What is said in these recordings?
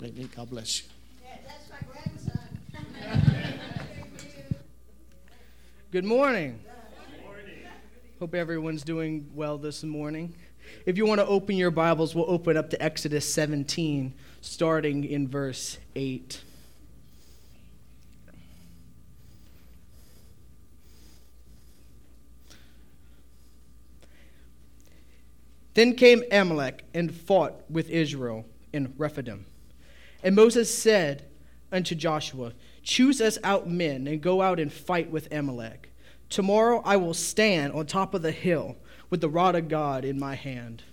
God bless you. Yeah, that's my grandson. Good morning. Hope everyone's doing well this morning. If you want to open your Bibles, we'll open up to Exodus 17, starting in verse 8. Then came Amalek and fought with Israel in Rephidim. And Moses said unto Joshua, choose us out men and go out and fight with Amalek. Tomorrow I will stand on top of the hill with the rod of God in my hand.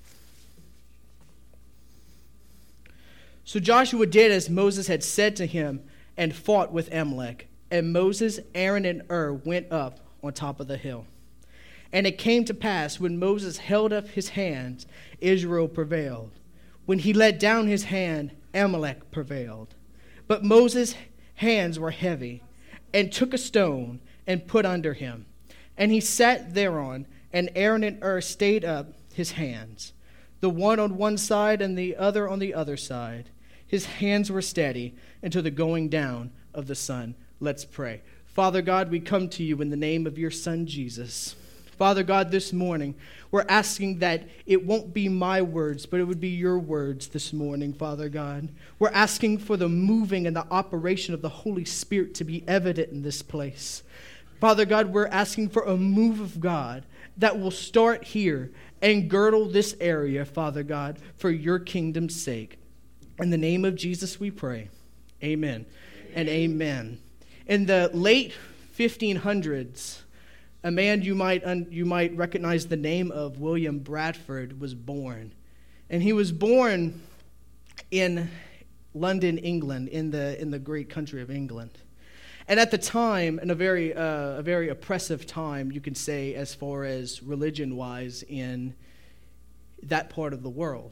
So Joshua did as Moses had said to him and fought with Amalek. And Moses, Aaron, and Hur went up on top of the hill. And it came to pass, when Moses held up his hands, Israel prevailed. When he let down his hand, Amalek prevailed. But Moses' hands were heavy, and took a stone and put under him. And he sat thereon, and Aaron and Hur stayed up his hands, the one on one side and the other on the other side. His hands were steady until the going down of the sun. Let's pray. Father God, we come to you in the name of your Son, Jesus. Father God, this morning, we're asking that it won't be my words, but it would be your words this morning, Father God. We're asking for the moving and the operation of the Holy Spirit to be evident in this place. Father God, we're asking for a move of God that will start here and girdle this area, Father God, for your kingdom's sake. In the name of Jesus we pray. Amen and amen. In the late 1500s, a man you might recognize the name of, William Bradford, was born. And he was born in London, England, in the great country of England. And at the time, in a very oppressive time, you can say, as far as religion-wise, in that part of the world.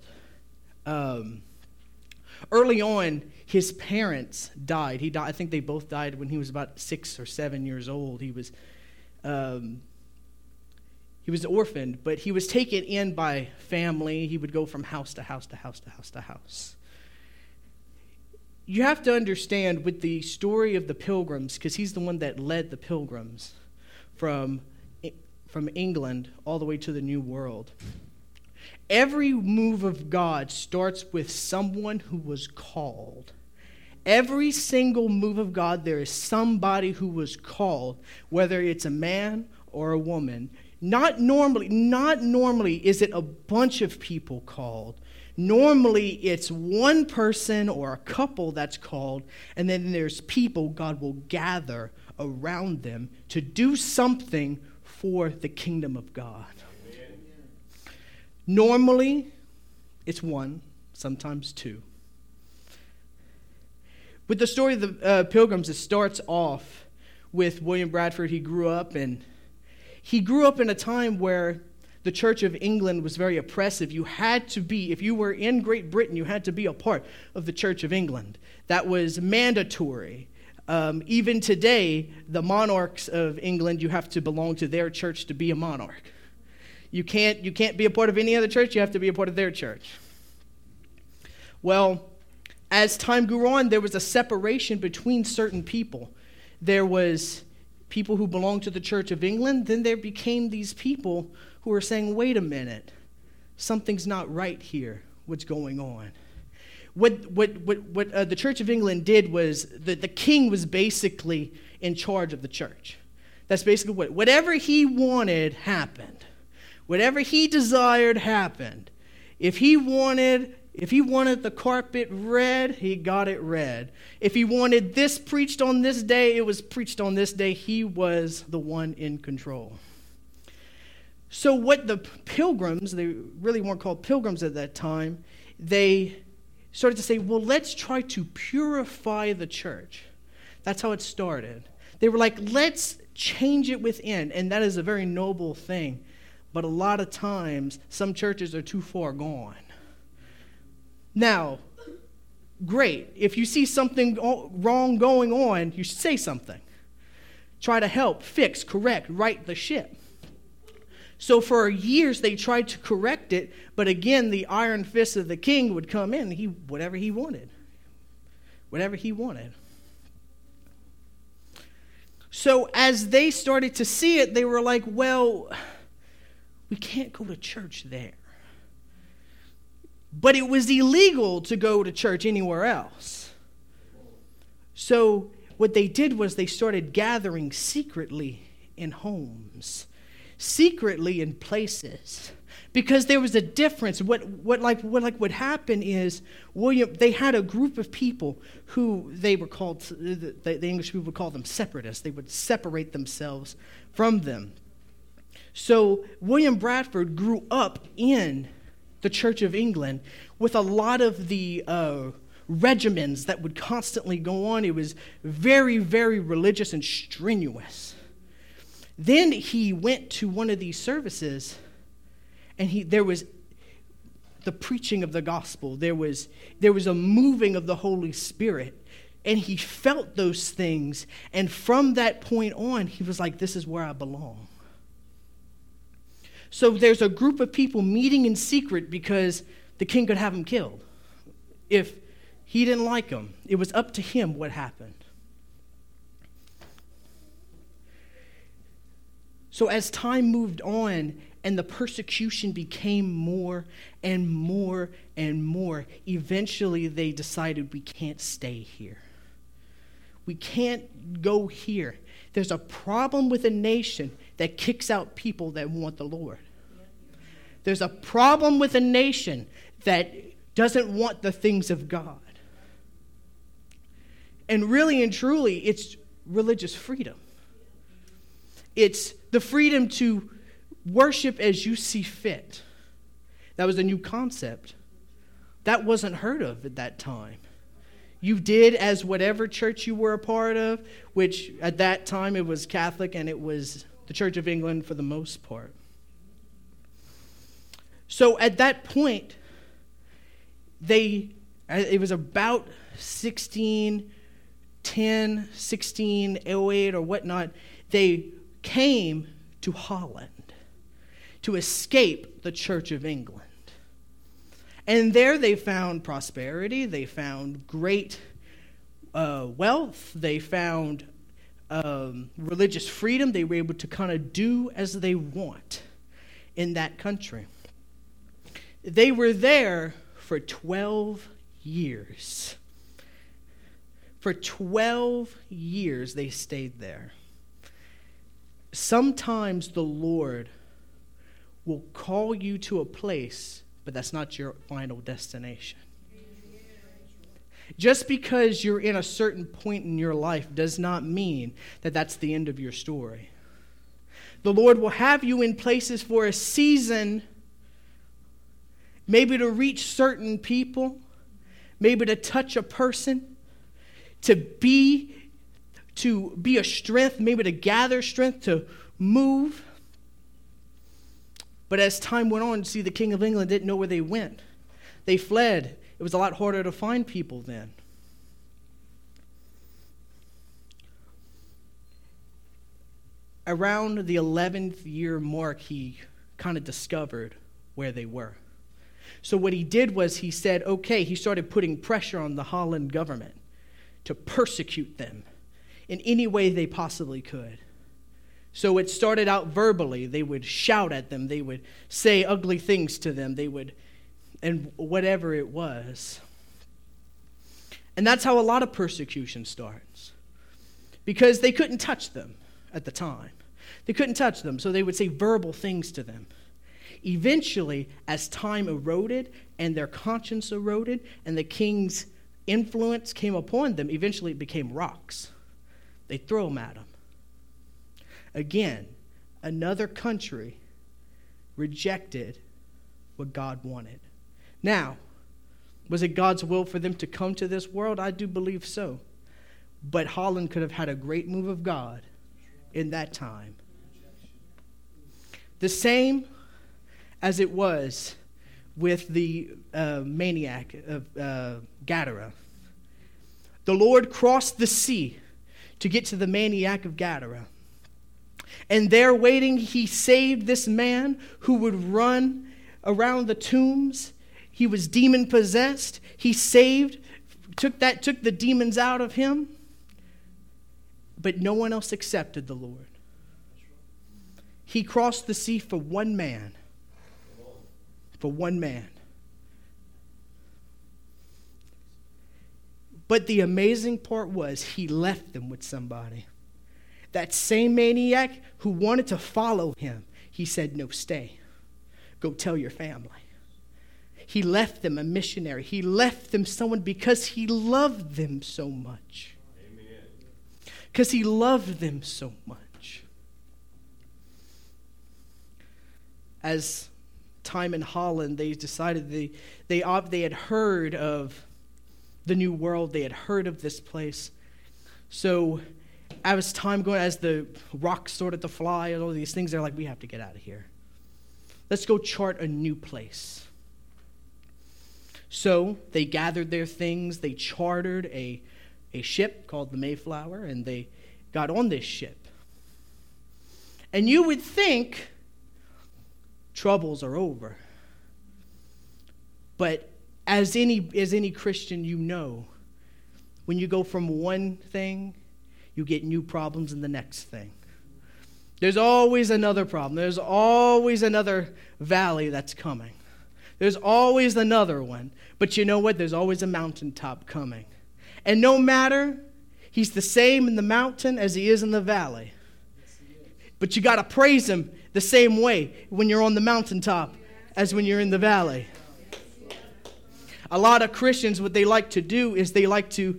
Early on, his parents died. I think they both died when he was about 6 or 7 years old. He was orphaned, but he was taken in by family. He would go from house to house to house to house to house. You have to understand with the story of the Pilgrims, because he's the one that led the Pilgrims from England all the way to the New World. Every move of God starts with someone who was called. Every single move of God, there is somebody who was called, whether it's a man or a woman. Not normally is it a bunch of people called. Normally, it's one person or a couple that's called, and then there's people God will gather around them to do something for the kingdom of God. Amen. Normally, it's one, sometimes two. With the story of the Pilgrims, it starts off with William Bradford. He grew up in a time where the Church of England was very oppressive. You had to be, if you were in Great Britain, you had to be a part of the Church of England. That was mandatory. Even today, the monarchs of England, you have to belong to their church to be a monarch. You can't be a part of any other church. You have to be a part of their church. Well, as time grew on, there was a separation between certain people. There was people who belonged to the Church of England. Then there became these people who were saying, wait a minute, something's not right here. What's going on? What the Church of England did was the king was basically in charge of the church. That's basically whatever he wanted happened. Whatever he desired happened. If he wanted the carpet red, he got it red. If he wanted this preached on this day, it was preached on this day. He was the one in control. So what the Pilgrims, they really weren't called Pilgrims at that time, they started to say, well, let's try to purify the church. That's how it started. They were like, let's change it within. And that is a very noble thing. But a lot of times, some churches are too far gone. Now, great. If you see something wrong going on, you should say something. Try to help, fix, correct, right the ship. So for years, they tried to correct it, but again, the iron fist of the king would come in, whatever he wanted. whatever he wanted. So as they started to see it, they were like, well, we can't go to church there. But it was illegal to go to church anywhere else. So what they did was they started gathering secretly in homes, secretly in places, because there was a difference. What would happen is they had a group of people who they were called, the English people would call them separatists. They would separate themselves from them. So William Bradford grew up in the Church of England with a lot of the regimens that would constantly go on. It was very, very religious and strenuous. Then he went to one of these services, and there was the preaching of the gospel. There was a moving of the Holy Spirit, and he felt those things. And from that point on, he was like, this is where I belong. So there's a group of people meeting in secret because the king could have him killed. If he didn't like him, it was up to him what happened. So as time moved on and the persecution became more and more and more, eventually they decided we can't stay here. We can't go here. There's a problem with a nation that kicks out people that want the Lord. There's a problem with a nation that doesn't want the things of God. And really and truly, it's religious freedom. It's the freedom to worship as you see fit. That was a new concept. That wasn't heard of at that time. You did as whatever church you were a part of, which at that time it was Catholic and it was the Church of England for the most part. So at that point, it was about 1610, 1608 or whatnot, they came to Holland to escape the Church of England. And there they found prosperity, they found great wealth, they found religious freedom. They were able to kind of do as they want in that country. They were there for 12 years. For 12 years they stayed there. Sometimes the Lord will call you to a place, but that's not your final destination. Just because you're in a certain point in your life does not mean that that's the end of your story. The Lord will have you in places for a season, maybe to reach certain people, maybe to touch a person, to be a strength, maybe to gather strength, to move. But as time went on, see, the King of England didn't know where they went. They fled. It was a lot harder to find people then. Around the 11th year mark, he kind of discovered where they were. So what he did was he said, okay, he started putting pressure on the Holland government to persecute them in any way they possibly could. So it started out verbally. They would shout at them. They would say ugly things to them. And whatever it was. And that's how a lot of persecution starts. Because they couldn't touch them at the time. They couldn't touch them, so they would say verbal things to them. Eventually, as time eroded and their conscience eroded and the king's influence came upon them, eventually it became rocks. They'd throw them at them. Again, another country rejected what God wanted. Now, was it God's will for them to come to this world? I do believe so. But Holland could have had a great move of God in that time. The same as it was with the maniac of Gadara. The Lord crossed the sea to get to the maniac of Gadara. And there waiting, he saved this man who would run around the tombs. He was demon-possessed. He saved took the demons out of him, but no one else accepted the Lord. He crossed the sea for one man. For one man. But the amazing part was he left them with somebody. That same maniac who wanted to follow him, he said, no, stay. Go tell your family. He left them a missionary. He left them someone because he loved them so much. Because he loved them so much. As time in Holland, they decided they had heard of the New World. They had heard of this place. So as time going, as the rocks started to fly and all these things, they're like, we have to get out of here. Let's go chart a new place. So they gathered their things. They chartered a ship called the Mayflower, and they got on this ship. And you would think troubles are over. But as any Christian, you know, when you go from one thing, you get new problems in the next thing. There's always another problem. There's always another valley that's coming. There's always another one. But you know what? There's always a mountaintop coming. And no matter, he's the same in the mountain as he is in the valley. But you got to praise him the same way when you're on the mountaintop as when you're in the valley. A lot of Christians, what they like to do is they like to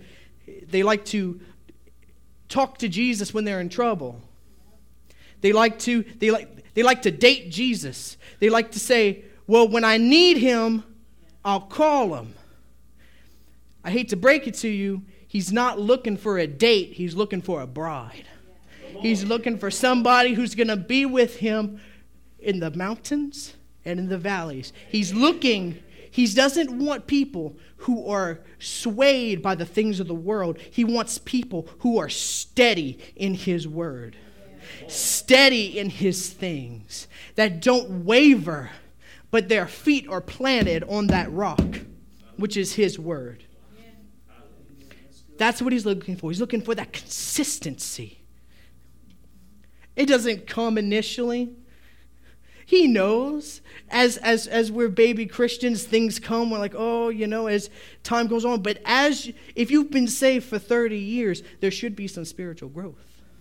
talk to Jesus when they're in trouble. They like to date Jesus. They like to say, well, when I need him, I'll call him. I hate to break it to you, he's not looking for a date, he's looking for a bride. He's looking for somebody who's going to be with him in the mountains and in the valleys. He doesn't want people who are swayed by the things of the world. He wants people who are steady in his word, steady in his things, that don't waver, but their feet are planted on that rock, which is his word. That's what he's looking for. He's looking for that consistency. It doesn't come initially. He knows as we're baby Christians, things come. We're like, oh, as time goes on. But if you've been saved for 30 years, there should be some spiritual growth.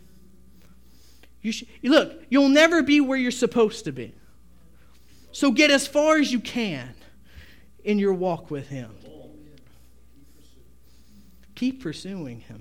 Look, you'll never be where you're supposed to be. So get as far as you can in your walk with him. Keep pursuing him.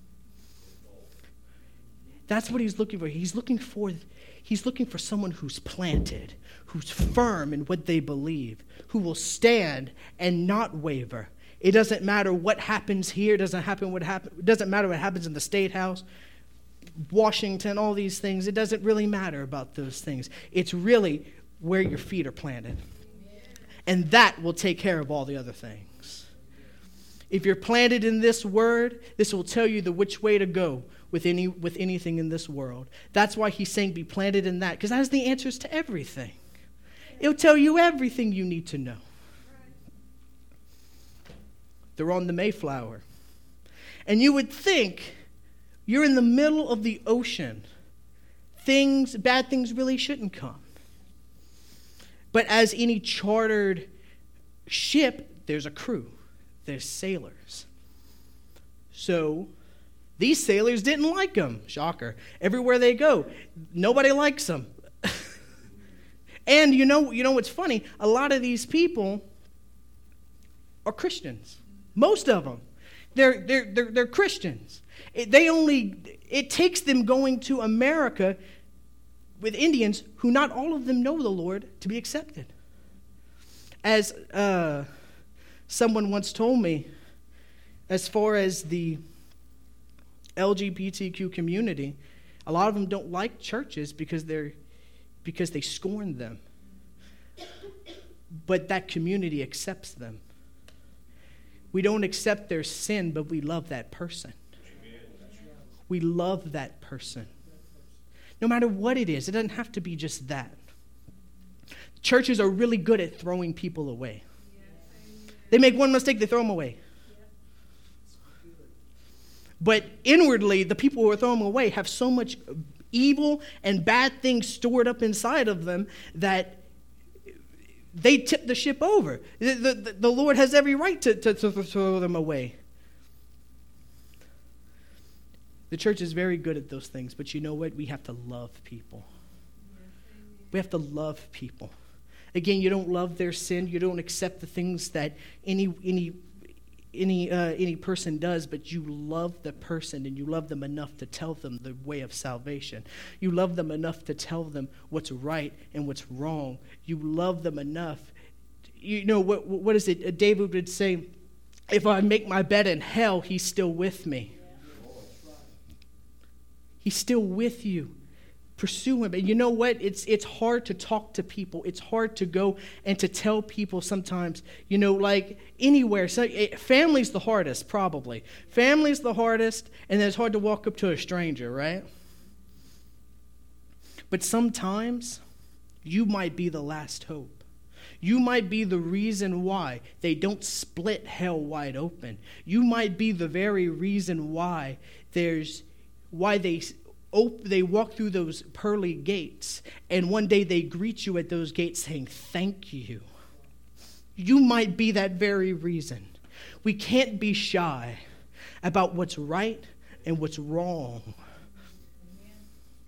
That's what he's looking for. He's looking for someone who's planted, who's firm in what they believe, who will stand and not waver. It doesn't matter what happens here. It doesn't matter what happens in the State House, Washington, all these things. It doesn't really matter about those things. It's really where your feet are planted. And that will take care of all the other things. If you're planted in this word, this will tell you which way to go with anything in this world. That's why he's saying be planted in that, because that has the answers to everything. It'll tell you everything you need to know. They're on the Mayflower. And you would think you're in the middle of the ocean. Bad things really shouldn't come. But as any chartered ship, there's a crew. There's sailors. So these sailors didn't like them. Shocker. Everywhere they go, nobody likes them. And you know what's funny? A lot of these people are Christians. Most of them. They're Christians. It takes them going to America with Indians who not all of them know the Lord to be accepted. As someone once told me, as far as the LGBTQ community, a lot of them don't like churches because they scorn them. But that community accepts them. We don't accept their sin, but we love that person. We love that person. No matter what it is, it doesn't have to be just that. Churches are really good at throwing people away. They make one mistake, they throw them away. But inwardly, the people who are throwing them away have so much evil and bad things stored up inside of them that they tip the ship over. The Lord has every right to throw them away. The church is very good at those things, but you know what? We have to love people. We have to love people. Again, you don't love their sin. You don't accept the things that any person does, but you love the person, and you love them enough to tell them the way of salvation. You love them enough to tell them what's right and what's wrong. You love them enough. You know, what is it? David would say, if I make my bed in hell, he's still with me. He's still with you. Pursue him. And you know what? It's hard to talk to people. It's hard to go and to tell people sometimes, you know, like anywhere. So, family's the hardest, probably. Family's the hardest, and then it's hard to walk up to a stranger, right? But sometimes you might be the last hope. You might be the reason why they don't split hell wide open. You might be the very reason why they walk through those pearly gates, and one day they greet you at those gates saying, thank you. You might be that very reason. We can't be shy about what's right and what's wrong. Amen.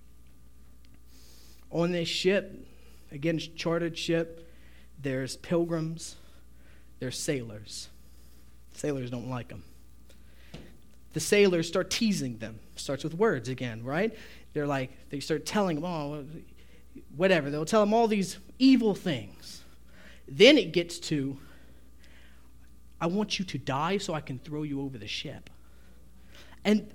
On this ship, again, chartered ship, there's pilgrims, there's sailors. Sailors don't like them. The sailors start teasing them. Starts with words again, right? They start telling them, oh, whatever. They'll tell them all these evil things. Then it gets to, I want you to die so I can throw you over the ship. And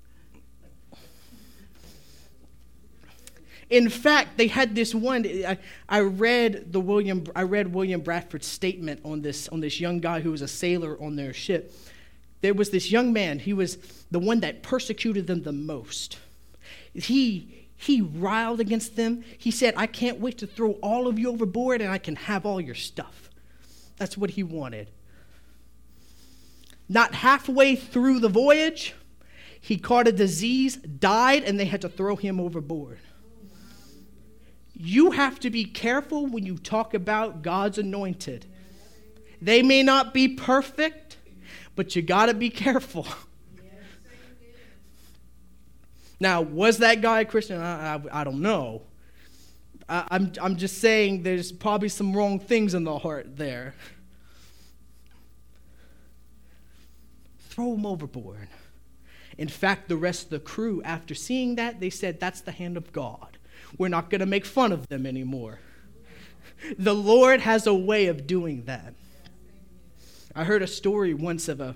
in fact, they had this one. I read William Bradford's statement on this young guy who was a sailor on their ship. There was this young man. He was the one that persecuted them the most. He riled against them. He said, I can't wait to throw all of you overboard and I can have all your stuff. That's what he wanted. Not halfway through the voyage, he caught a disease, died, and they had to throw him overboard. You have to be careful when you talk about God's anointed. They may not be perfect, but you got to be careful. Now, was that guy a Christian? I don't know. I'm just saying there's probably some wrong things in the heart there. Throw him overboard. In fact, the rest of the crew, after seeing that, they said, that's the hand of God. We're not going to make fun of them anymore. The Lord has a way of doing that. I heard a story once of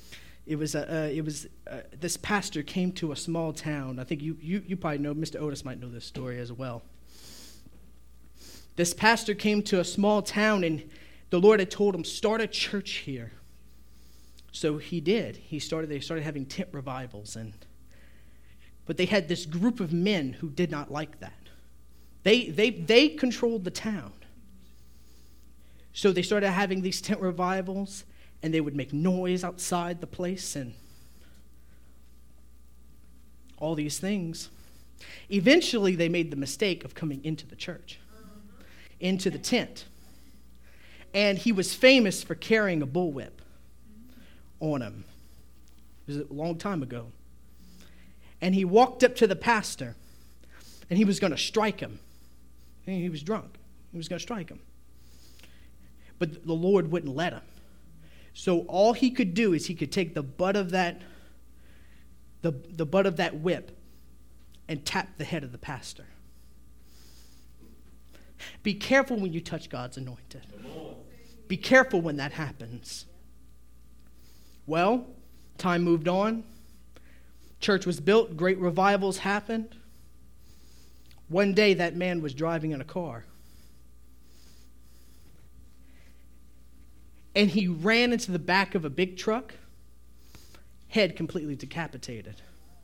this pastor came to a small town. I think you probably know, Mr. Otis might know this story as well. This pastor came to a small town, and the Lord had told him, start a church here. So he did. They started having tent revivals, but they had this group of men who did not like that. They controlled the town. So they started having these tent revivals, and they would make noise outside the place and all these things. Eventually, they made the mistake of coming into the church, into the tent. And he was famous for carrying a bullwhip on him. It was a long time ago. And he walked up to the pastor, and he was going to strike him. And he was drunk. He was going to strike him. But the Lord wouldn't let him. So all he could do is he could take the butt of that whip and tap the head of the pastor. Be careful when you touch God's anointed. Be careful when that happens. Well, time moved on. Church was built. Great revivals happened. One day that man was driving in a car. And he ran into the back of a big truck, head completely decapitated.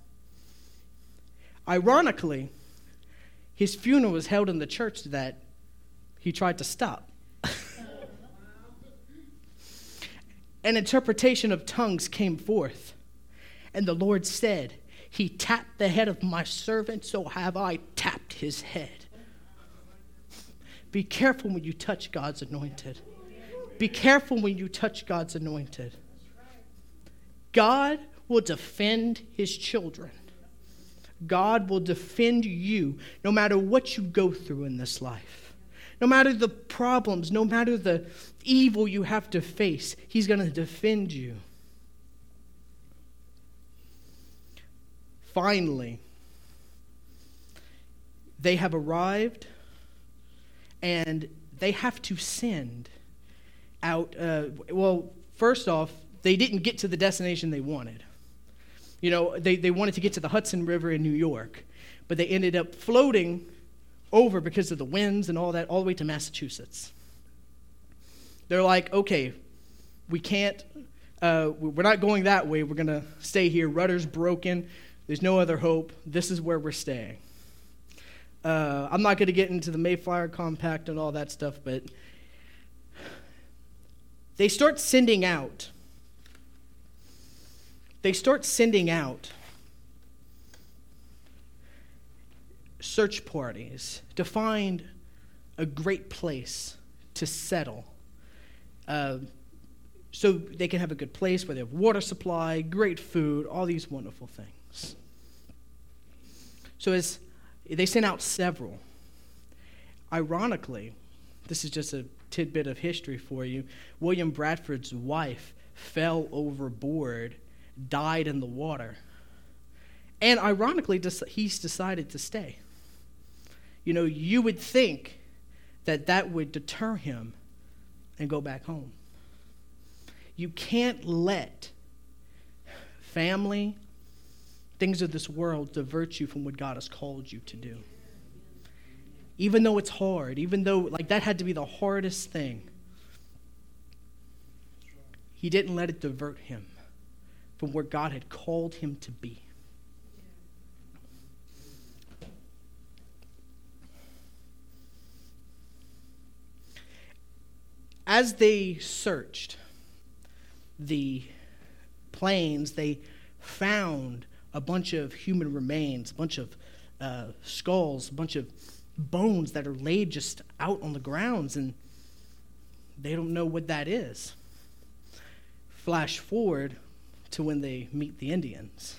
Ironically, his funeral was held in the church that he tried to stop. An interpretation of tongues came forth, And the Lord said, he tapped the head of my servant, so have I tapped his head. Be careful when you touch God's anointed. Be careful when you touch God's anointed. God will defend his children. God will defend you no matter what you go through in this life. No matter the problems, no matter the evil you have to face, he's going to defend you. Finally, they have arrived and they have to send out, first off, they didn't get to the destination they wanted. You know, they wanted to get to the Hudson River in New York, but they ended up floating over because of the winds and all that, all the way to Massachusetts. They're like, okay, we can't, we're not going that way. We're going to stay here. Rudder's broken. There's no other hope. This is where we're staying. I'm not going to get into the Mayflower Compact and all that stuff, but they start sending out search parties to find a great place to settle, so they can have a good place where they have water supply, great food, all these wonderful things. So as they sent out several, ironically, this is just a tidbit of history for you, William Bradford's wife fell overboard, died in the water, and ironically, he's decided to stay. You know, you would think that would deter him and go back home. You can't let family, things of this world divert you from what God has called you to do. Even though it's hard, even though that had to be the hardest thing, he didn't let it divert him from where God had called him to be. As they searched the plains, they found a bunch of human remains, a bunch of skulls, a bunch of bones that are laid just out on the grounds, and they don't know what that is. Flash forward to when they meet the Indians.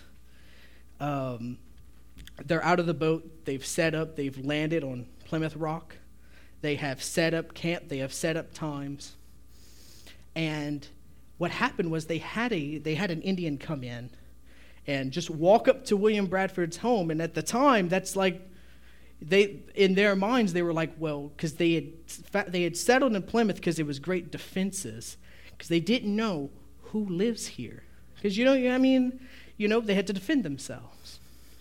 They're out of the boat. They've set up. They've landed on Plymouth Rock. They have set up camp. They have set up times. And what happened was they had an Indian come in and just walk up to William Bradford's home. And at the time, that's like, in their minds, they were like, well, because they had settled in Plymouth because it was great defenses, because they didn't know who lives here. Because, they had to defend themselves.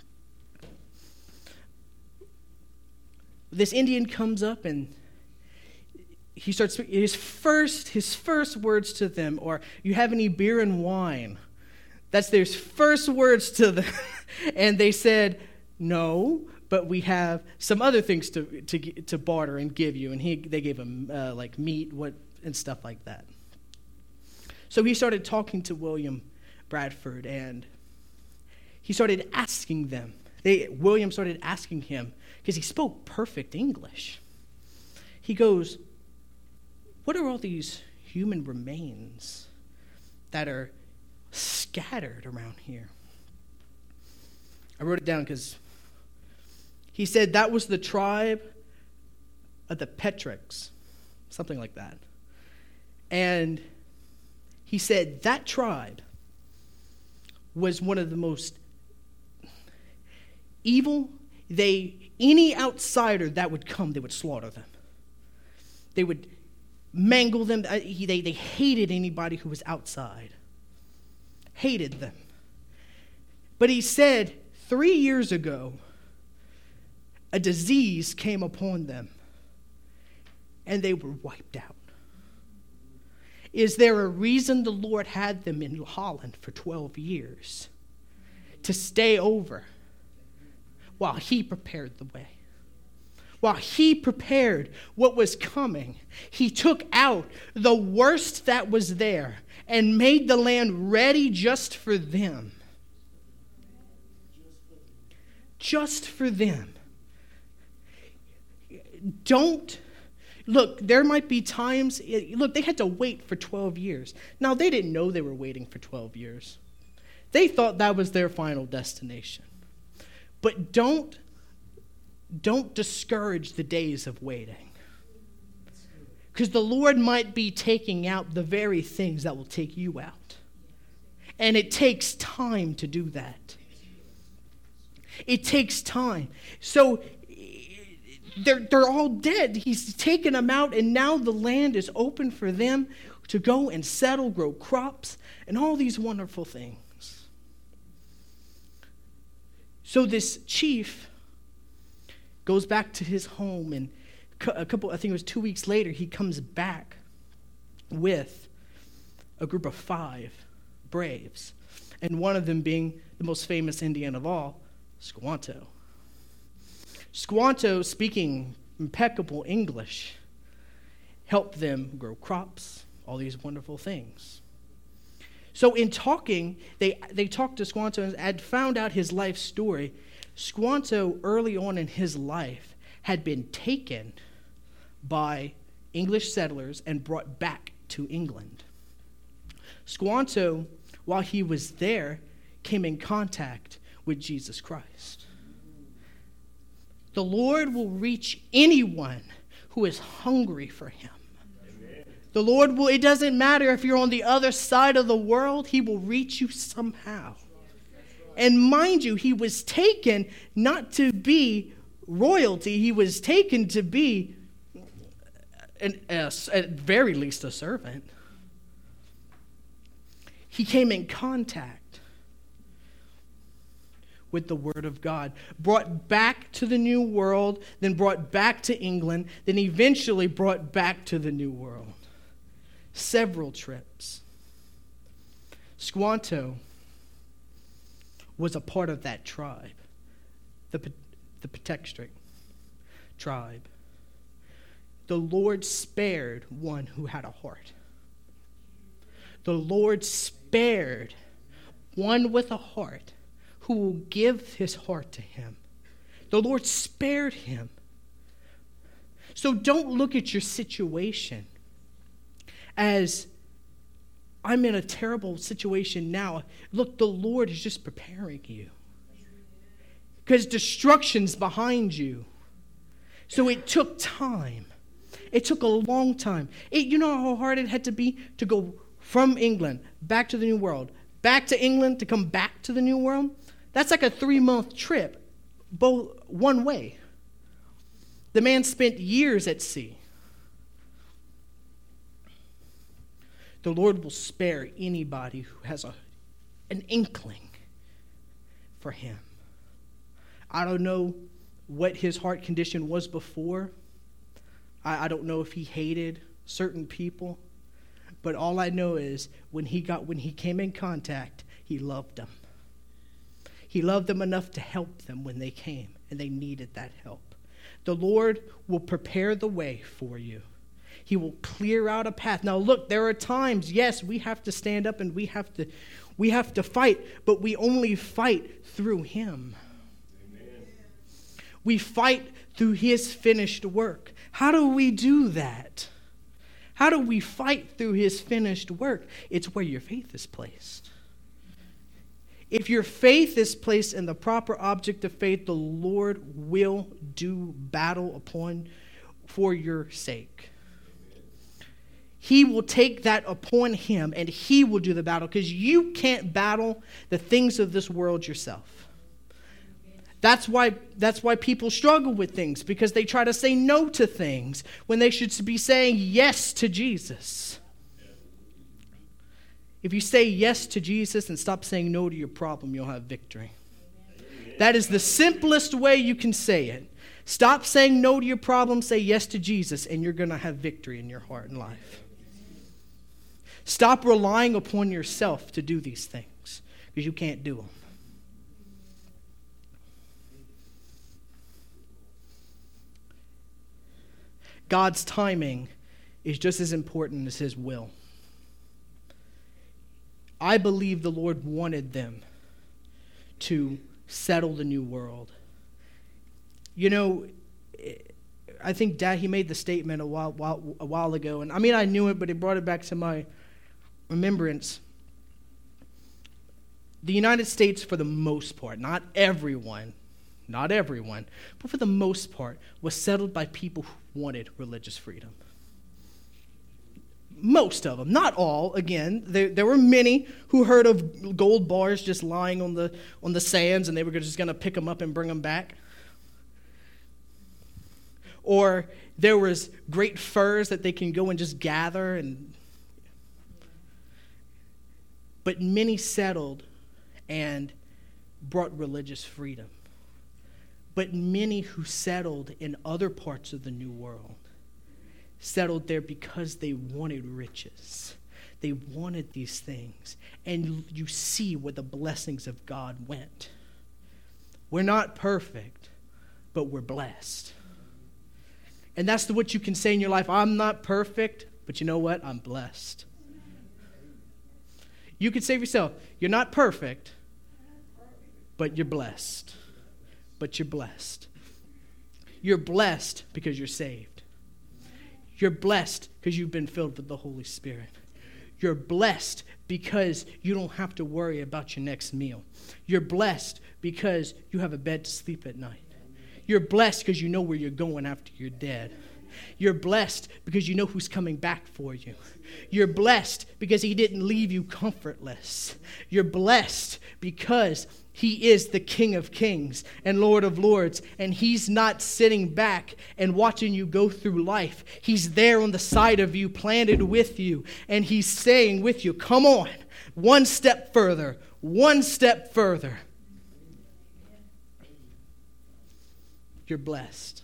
This Indian comes up and he starts speaking. His first words to them are, "You have any beer and wine?" That's their first words to them. And they said, "No, but we have some other things to barter and give you." And they gave him meat, and stuff like that. So he started talking to William Bradford, and he started asking them. William started asking him, because he spoke perfect English. He goes, "What are all these human remains that are scattered around here?" I wrote it down because he said that was the tribe of the Petrarchs, something like that. And he said that tribe was one of the most evil. Any outsider that would come, they would slaughter them. They would mangle them. They hated anybody who was outside. Hated them. But he said 3 years ago, a disease came upon them, and they were wiped out. Is there a reason the Lord had them in Holland for 12 years? To stay over while he prepared the way. While he prepared what was coming, he took out the worst that was there and made the land ready just for them. just for them. Look, there might be times, look, they had to wait for 12 years. Now, they didn't know they were waiting for 12 years. They thought that was their final destination. But don't discourage the days of waiting. Because the Lord might be taking out the very things that will take you out. And it takes time to do that. It takes time. So they're all dead. He's taken them out, and now the land is open for them to go and settle, grow crops, and all these wonderful things. So this chief goes back to his home, and I think it was 2 weeks later, he comes back with a group of 5 braves, and one of them being the most famous Indian of all, Squanto. Squanto, speaking impeccable English, helped them grow crops, all these wonderful things. So in talking, they talked to Squanto and had found out his life story. Squanto, early on in his life, had been taken by English settlers and brought back to England. Squanto, while he was there, came in contact with Jesus Christ. The Lord will reach anyone who is hungry for him. Amen. The Lord will, it doesn't matter if you're on the other side of the world, he will reach you somehow. And mind you, he was taken not to be royalty, he was taken to be, at very least, a servant. He came in contact with the Word of God, brought back to the New World, then brought back to England, then eventually brought back to the New World. Several trips. Squanto was a part of that tribe, the Patuxent tribe. The Lord spared one who had a heart. The Lord spared one with a heart who will give his heart to him. The Lord spared him. So don't look at your situation as, I'm in a terrible situation now. Look, the Lord is just preparing you. Because destruction's behind you. So it took time. It took a long time. You know how hard it had to be to go from England back to the New World, back to England to come back to the New World? That's like a 3-month trip, both one way. The man spent years at sea. The Lord will spare anybody who has an inkling for him. I don't know what his heart condition was before. I don't know if he hated certain people. But all I know is when he came in contact, he loved them. He loved them enough to help them when they came, and they needed that help. The Lord will prepare the way for you. He will clear out a path. Now look, there are times, yes, we have to stand up and we have to fight, but we only fight through him. Amen. We fight through his finished work. How do we do that? How do we fight through his finished work? It's where your faith is placed. If your faith is placed in the proper object of faith, the Lord will do battle for your sake. He will take that upon him, and he will do the battle, because you can't battle the things of this world yourself. That's why people struggle with things, because they try to say no to things when they should be saying yes to Jesus. If you say yes to Jesus and stop saying no to your problem, you'll have victory. That is the simplest way you can say it. Stop saying no to your problem, say yes to Jesus, and you're going to have victory in your heart and life. Stop relying upon yourself to do these things, because you can't do them. God's timing is just as important as his will. I believe the Lord wanted them to settle the new world. You know, I think Dad, he made the statement a while ago, and I mean, I knew it, but he brought it back to my remembrance. The United States, for the most part, not everyone, but for the most part, was settled by people who wanted religious freedom. Most of them, not all. Again, there were many who heard of gold bars just lying on the sands, and they were just going to pick them up and bring them back. Or there was great furs that they can go and just gather. But many settled and brought religious freedom. But many who settled in other parts of the New World settled there because they wanted riches. They wanted these things. And you see where the blessings of God went. We're not perfect, but we're blessed. And that's what you can say in your life. I'm not perfect, but you know what? I'm blessed. You could say of yourself, you're not perfect, but you're blessed. But you're blessed. You're blessed because you're saved. You're blessed because you've been filled with the Holy Spirit. You're blessed because you don't have to worry about your next meal. You're blessed because you have a bed to sleep at night. You're blessed because you know where you're going after you're dead. You're blessed because you know who's coming back for you. You're blessed because he didn't leave you comfortless. You're blessed because he is the King of Kings and Lord of Lords, and he's not sitting back and watching you go through life. He's there on the side of you, planted with you, and he's saying with you, come on, one step further, one step further. You're blessed.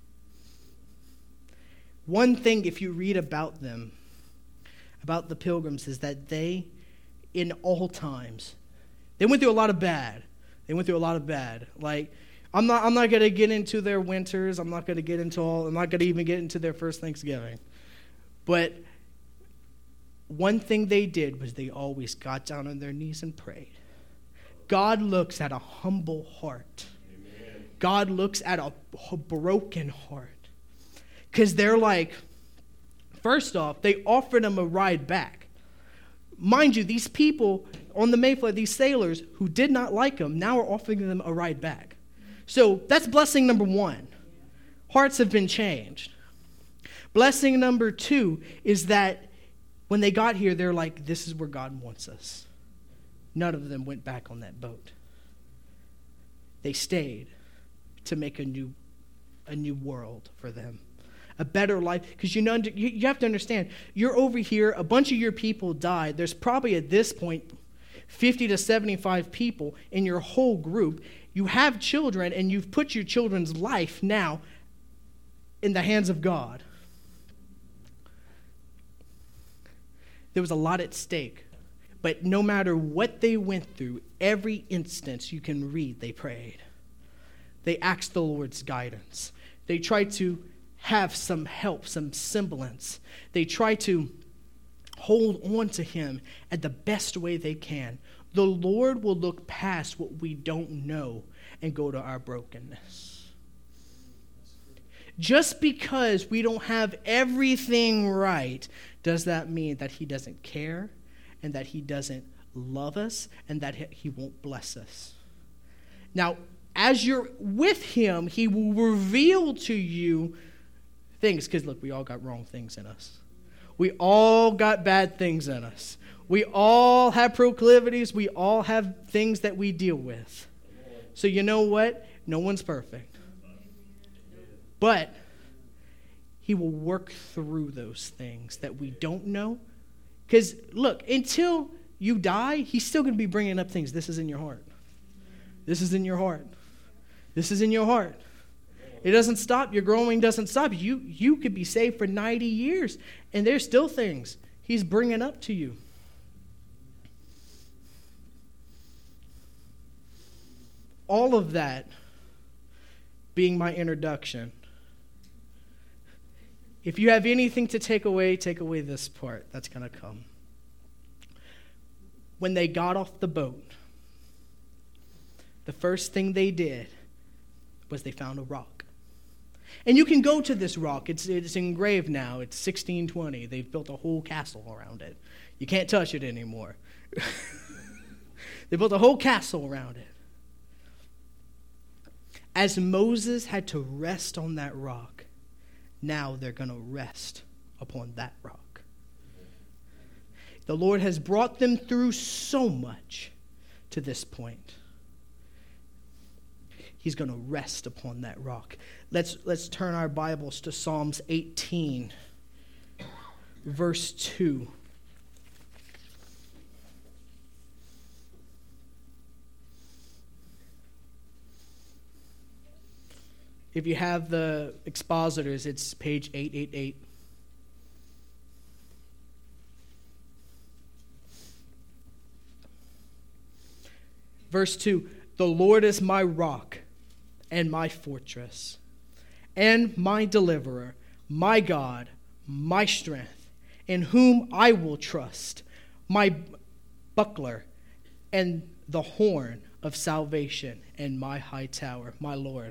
One thing, if you read about them, about the Pilgrims, is that they, in all times, they went through a lot of bad. Like, I'm not going to get into their winters. I'm not going to even get into their first Thanksgiving. But one thing they did was they always got down on their knees and prayed. God looks at a humble heart. Amen. God looks at a broken heart. Because they're like, first off, they offered him a ride back. Mind you, these people on the Mayflower, these sailors who did not like him, now are offering them a ride back. So that's blessing number one. Hearts have been changed. Blessing number two is that when they got here, they're like, this is where God wants us. None of them went back on that boat. They stayed to make a new world for them. A better life, because you have to understand, you're over here, a bunch of your people died. There's probably at this point 50 to 75 people in your whole group. You have children, and you've put your children's life now in the hands of God. There was a lot at stake, but no matter what they went through, every instance you can read, they prayed. They asked the Lord's guidance. They tried to have some help, some semblance. They try to hold on to him at the best way they can. The Lord will look past what we don't know and go to our brokenness. Just because we don't have everything right, does that mean that he doesn't care and that he doesn't love us and that he won't bless us? Now, as you're with him, he will reveal to you things, because look, we all got wrong things in us. We all got bad things in us. We all have proclivities. We all have things that we deal with. So you know what? No one's perfect. But he will work through those things that we don't know. Because look, until you die, he's still going to be bringing up things. This is in your heart. This is in your heart. This is in your heart. It doesn't stop. Your growing doesn't stop. You could be saved for 90 years, and there's still things he's bringing up to you. All of that being my introduction. If you have anything to take away this part that's going to come. When they got off the boat, the first thing they did was they found a rock. And you can go to this rock. It's engraved now. It's 1620. They've built a whole castle around it. You can't touch it anymore. They built a whole castle around it. As Moses had to rest on that rock, now they're going to rest upon that rock. The Lord has brought them through so much to this point. He's going to rest upon that rock. Let's turn our Bibles to Psalms 18, verse 2. If you have the expositors, it's page 888. Verse 2, the Lord is my rock and my fortress and my deliverer, my God, my strength, in whom I will trust, my buckler and the horn of salvation and my high tower, my Lord.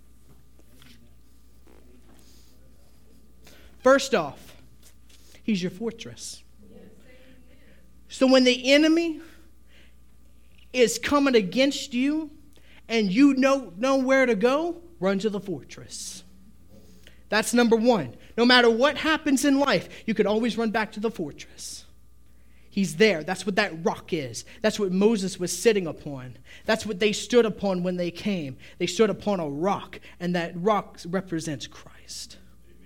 First off, he's your fortress. So when the enemy is coming against you and you know where to go, run to the fortress. That's number one. No matter what happens in life, you can always run back to the fortress. He's there. That's what that rock is. That's what Moses was sitting upon. That's what they stood upon when they came. They stood upon a rock, and that rock represents Christ.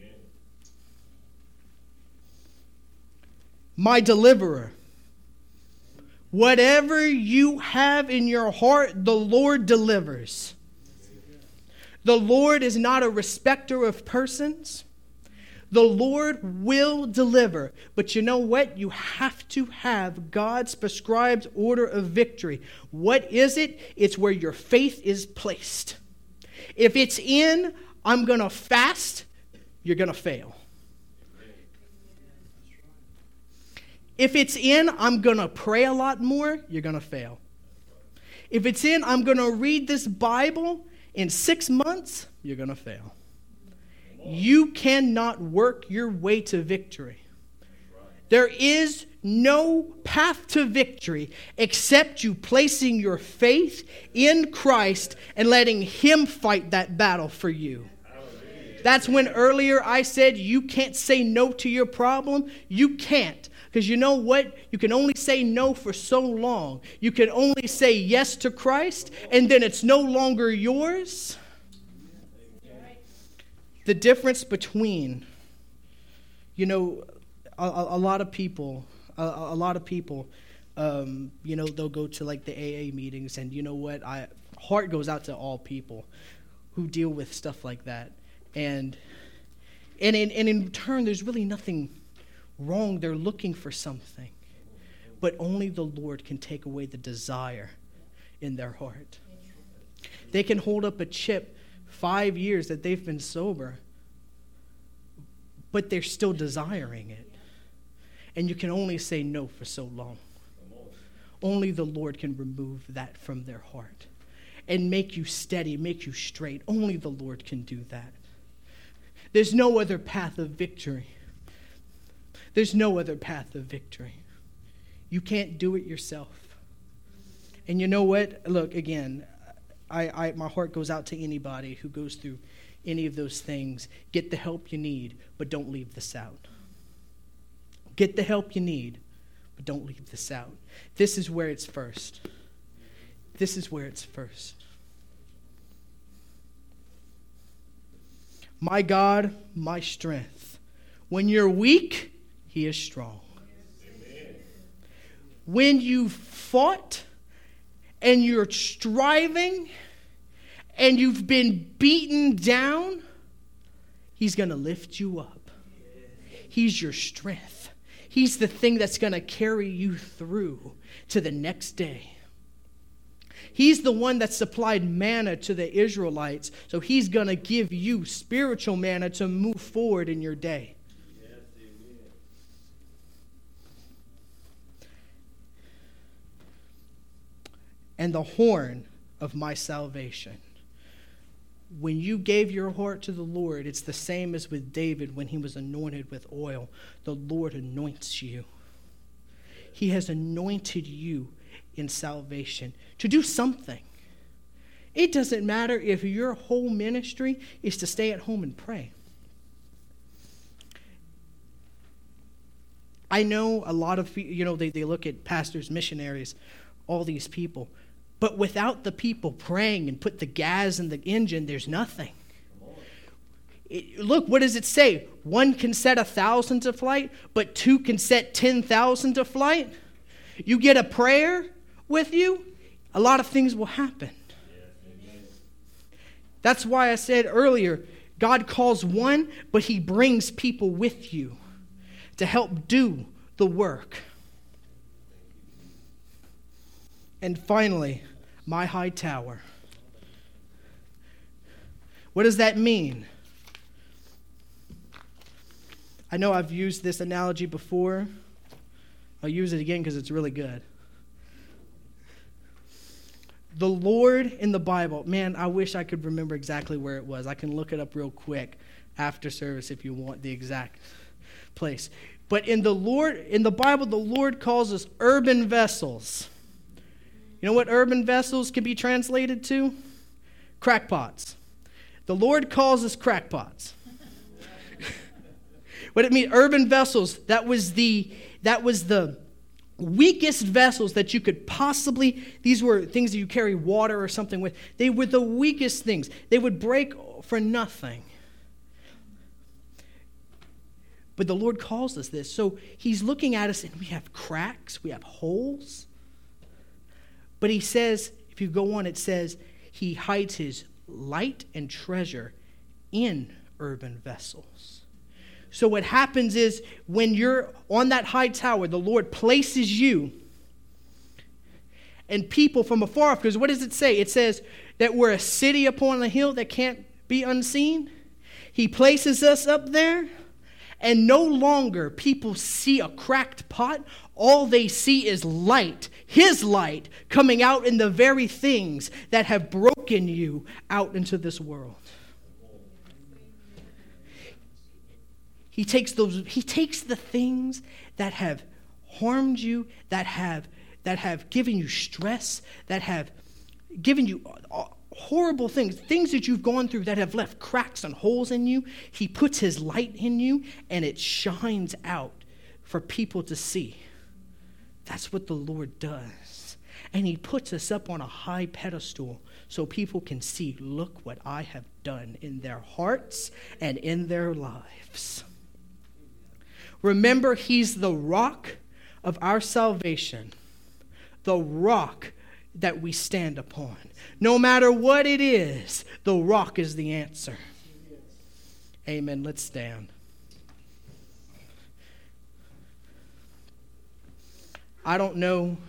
My deliverer. Whatever you have in your heart, the Lord delivers. The Lord is not a respecter of persons. The Lord will deliver. But you know what? You have to have God's prescribed order of victory. What is it? It's where your faith is placed. If it's in, I'm going to fast, you're going to fail. If it's in, I'm going to pray a lot more, you're going to fail. If it's in, I'm going to read this Bible in 6 months, you're going to fail. You cannot work your way to victory. There is no path to victory except you placing your faith in Christ and letting Him fight that battle for you. That's when earlier I said you can't say no to your problem. You can't. Because you know what? You can only say no for so long. You can only say yes to Christ, and then it's no longer yours. The difference between, a lot of people, they'll go to like the AA meetings, and you know what? Heart goes out to all people who deal with stuff like that, and in turn, there's really nothing wrong. They're looking for something, but only the Lord can take away the desire in their heart. They can hold up a chip 5 years that they've been sober, but they're still desiring it. And you can only say no for so long. Only the Lord can remove that from their heart and make you steady, make you straight. Only the Lord can do that. There's no other path of victory. There's no other path of victory. You can't do it yourself. And you know what? Look, again, my heart goes out to anybody who goes through any of those things. Get the help you need, but don't leave this out. Get the help you need, but don't leave this out. This is where it's first. This is where it's first. My God, my strength. When you're weak, He is strong. Amen. When you've fought and you're striving and you've been beaten down, He's going to lift you up. He's your strength. He's the thing that's going to carry you through to the next day. He's the one that supplied manna to the Israelites, so He's going to give you spiritual manna to move forward in your day. And the horn of my salvation. When you gave your heart to the Lord, it's the same as with David when he was anointed with oil. The Lord anoints you. He has anointed you in salvation to do something. It doesn't matter if your whole ministry is to stay at home and pray. I know a lot of, they look at pastors, missionaries, all these people. But without the people praying and put the gas in the engine, there's nothing. Look, what does it say? One can set 1,000 to flight, but two can set 10,000 to flight. You get a prayer with you, a lot of things will happen. That's why I said earlier, God calls one, but he brings people with you to help do the work. And finally, my high tower. What does that mean? I know I've used this analogy before. I'll use it again because it's really good. The Lord in the Bible, man, I wish I could remember exactly where it was. I can look it up real quick after service if you want the exact place. But in the Bible, the Lord calls us urban vessels. You know what urban vessels can be translated to? Crackpots. The Lord calls us crackpots. What it means, urban vessels, that was the weakest vessels that you could possibly, these were things that you carry water or something with. They were the weakest things. They would break for nothing. But the Lord calls us this. So he's looking at us and we have cracks, we have holes. But he says, if you go on, it says he hides his light and treasure in urban vessels. So what happens is when you're on that high tower, the Lord places you and people from afar off. Because what does it say? It says that we're a city upon a hill that can't be unseen. He places us up there. And no longer people see a cracked pot. All they see is light, his light, coming out in the very things that have broken you out into this world. He takes the things that have harmed you, that have given you stress, that have given you horrible things that you've gone through that have left cracks and holes in you. He puts his light in you and it shines out for people to see. That's what the Lord does. And he puts us up on a high pedestal so people can see, look what I have done in their hearts and in their lives. Remember, he's the rock of our salvation, the rock that we stand upon. No matter what it is, the rock is the answer. Amen. Let's stand. I don't know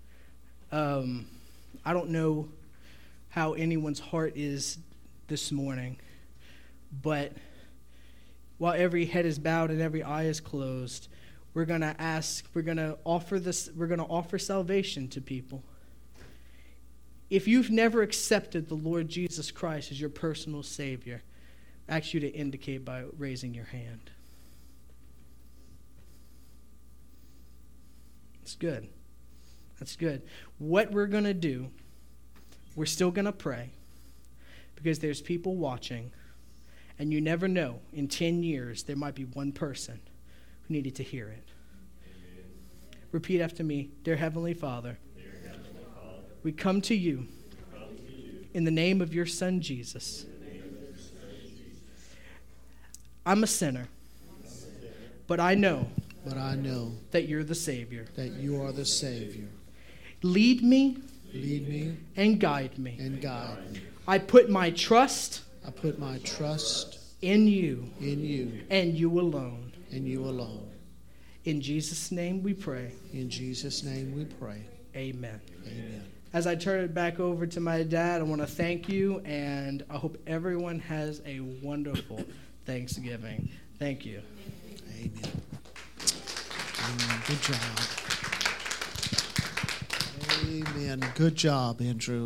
how anyone's heart is this morning, but while every head is bowed and every eye is closed, we're going to offer salvation to people. If you've never accepted the Lord Jesus Christ as your personal Savior, I ask you to indicate by raising your hand. That's good. That's good. What we're going to do, we're still going to pray because there's people watching, and you never know. In 10 years, there might be one person who needed to hear it. Amen. Repeat after me. Dear Heavenly Father, we come to you in the name of your Son, Jesus. I'm a sinner, but I know that you're the Savior. That you are the Savior. Lead me and guide me. I put my trust in you and you alone. In Jesus' name we pray. Amen. As I turn it back over to my dad, I want to thank you, and I hope everyone has a wonderful Thanksgiving. Thank you. Amen. Good job. Amen. Good job, Andrew.